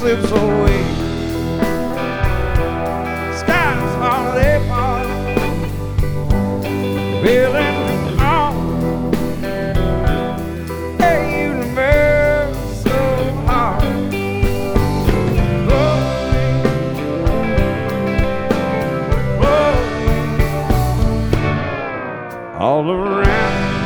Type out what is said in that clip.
slips away. Skies hardly fall, building on a universe so hard. All around